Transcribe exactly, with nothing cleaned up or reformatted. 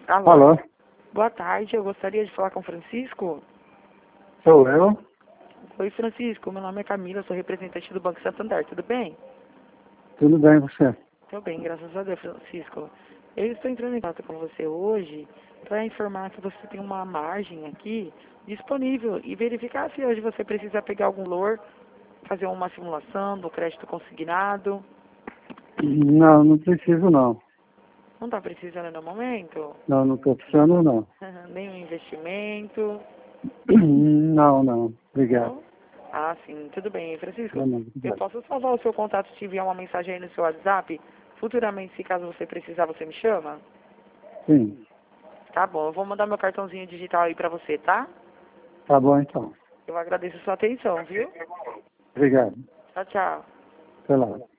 Alô? Alô, Boa tarde, eu gostaria de falar com o Francisco. sou eu. Oi, Francisco, meu nome é Camila, sou representante do Banco Santander, tudo bem? Tudo bem você? Tudo bem, graças a Deus, Francisco. Eu estou entrando em contato com você hoje para informar que você tem uma margem aqui disponível e verificar se hoje você precisa pegar algum valor, fazer uma simulação do crédito consignado. Não, não preciso não. Não está precisando no momento? Não, não estou precisando não. Nenhum investimento? Não, não. Obrigado. Não? Ah, sim, tudo bem. Francisco, Não, não, eu obrigado. posso salvar o seu contato e te enviar uma mensagem aí no seu WhatsApp? Futuramente, se caso você precisar, você me chama? Sim, Tá bom, eu vou mandar meu cartãozinho digital aí pra você, tá? tá bom então. Eu agradeço a sua atenção, viu? Obrigado. Tchau, tchau. Até lá.